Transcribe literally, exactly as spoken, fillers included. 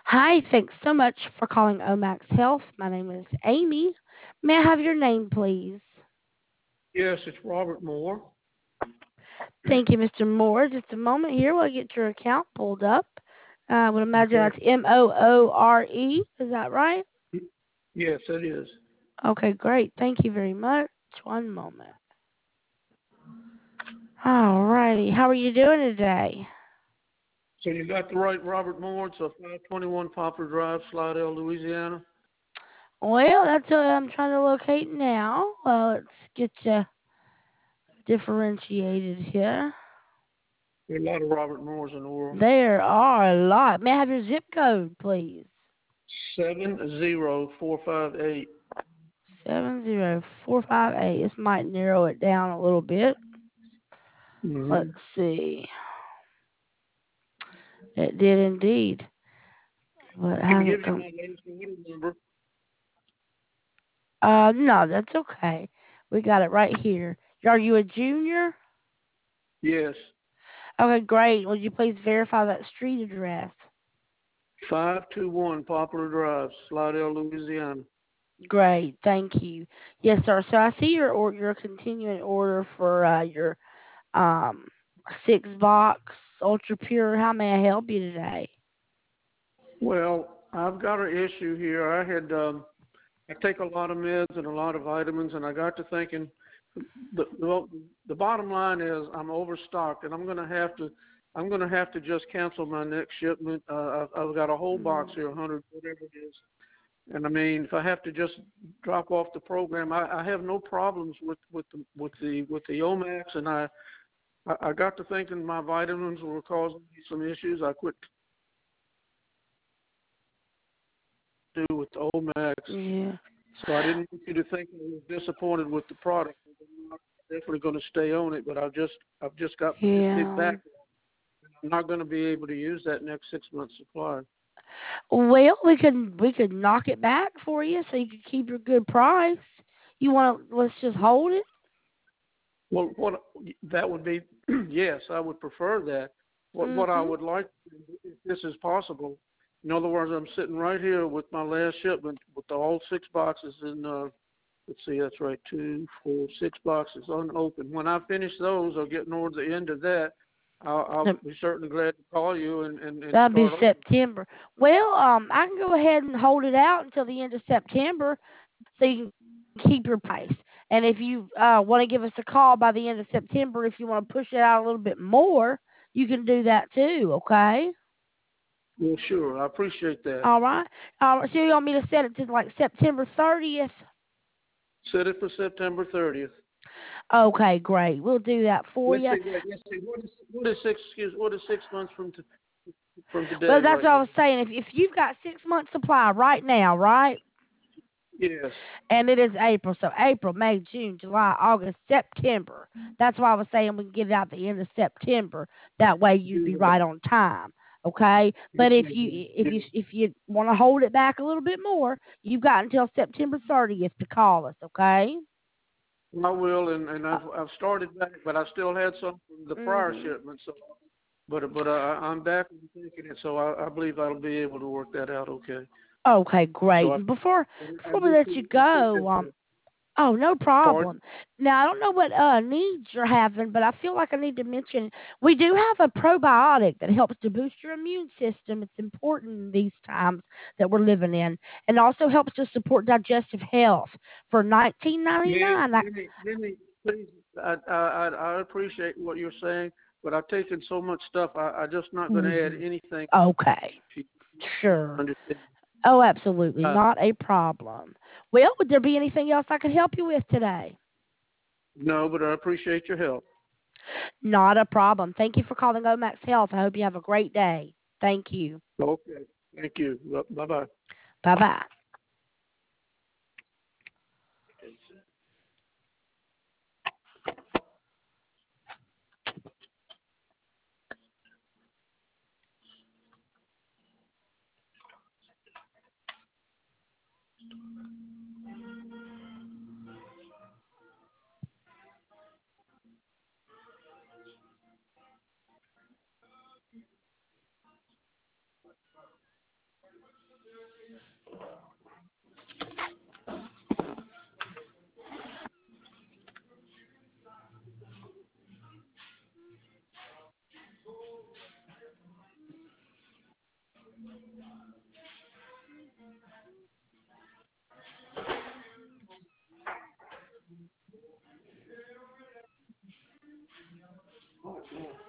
Hi, thanks so much for calling Omax Health. My name is Amy. May I have your name, please? Yes, it's Robert Moore. Thank you, Mister Moore. Just a moment here. We'll get your account pulled up. Uh, I would imagine Okay. that's M O O R E. Is that right? Yes, it is. Okay, great. Thank you very much. One moment. All righty. How are you doing today? So you got the right Robert Moore. It's a five twenty-one Poplar Drive, Slidell, Louisiana. Well, that's what I'm trying to locate now. Well, let's get you differentiated here. There are a lot of Robert Moores in the world. There are a lot. May I have your zip code, please? Seven zero four five eight. Seven zero four five eight. This might narrow it down a little bit. Mm-hmm. Let's see. It did indeed. But it I can hasn't give you come. my latest order number. Uh, no, that's okay. We got it right here. Are you a junior? Yes, Okay, great. Would you please verify that street address? five two one Poplar Drive, Slidell, Louisiana. Great, thank you. Yes, sir. So I see your or your continuing order for uh, your um six box ultra pure. How may I help you today? Well, I've got an issue here. I had um, I take a lot of meds and a lot of vitamins, and I got to thinking the the, the bottom line is I'm overstocked, and I'm going to have to I'm going to have to just cancel my next shipment. Uh, I've, I've got a whole box here, one hundred whatever it is, and I mean if I have to just drop off the program, I, I have no problems with with the with the with the Omax, and I I I got to thinking my vitamins were causing me some issues. I quit to do with the Omax. Yeah, So I didn't want you to think I was disappointed with the product. I'm not definitely going to stay on it, but I've just I've just got this big yeah. back. I'm not going to be able to use that next six months supply. Well, we could we could knock it back for you so you could keep your good price. You want to let's just hold it. Well, what that would be, yes, I would prefer that. What what I Mhm. would like, if this is possible, in other words, I'm sitting right here with my last shipment with the all six boxes in. Uh, let's see, that's right, two, four, six boxes unopened. When I finish those, or get towards the end of that, I'll, I'll be certainly glad to call you and, and, and That'd be start over. September. Well, um, I can go ahead and hold it out until the end of September, so you can keep your price. And if you uh, want to give us a call by the end of September, if you want to push it out a little bit more, you can do that too. Okay. Well, sure, I appreciate that. All right. All right. So you want me to set it to like September thirtieth? Set it for September thirtieth. Okay, great. We'll do that for Let's you. see, wait, let's see, what is, what is six, excuse, what is six months from, to, from Well, today that's right what I now? was saying. If if you've got six months supply right now, right? Yes. And it is April, so April, May, June, July, August, September. That's why I was saying we can get it out the end of September. That way you'd be Do that. right on time. Okay, but if you Okay. if you if you want to hold it back a little bit more, you've got until September thirtieth to call us. Okay. I will, and, and Uh, I've I've started back, but I still had some from the prior mhm. shipment. So, but but I, I'm back and thinking it, so I, I believe I'll be able to work that out. Okay. Okay, So great. I And before I before we do let you appreciate I go, appreciate um, that. oh, no Pardon? problem. Now, I don't know what uh, needs you're having, but I feel like I need to mention we do have a probiotic that helps to boost your immune system. It's important in these times that we're living in, and also helps to support digestive health. For nineteen ninety Yeah, nine, I, let me let me please. I I I I appreciate what you're saying, but I've taken so much stuff. I I just not going to add mhm. anything. Okay, If you sure. understand. Oh, absolutely, Uh, not a problem. Well, would there be anything else I could help you with today? no, but I appreciate your help. Not a problem. Thank you for calling Omax Health. I hope you have a great day. Thank you. Okay. Thank you. Bye bye. Bye bye. Oh, yeah.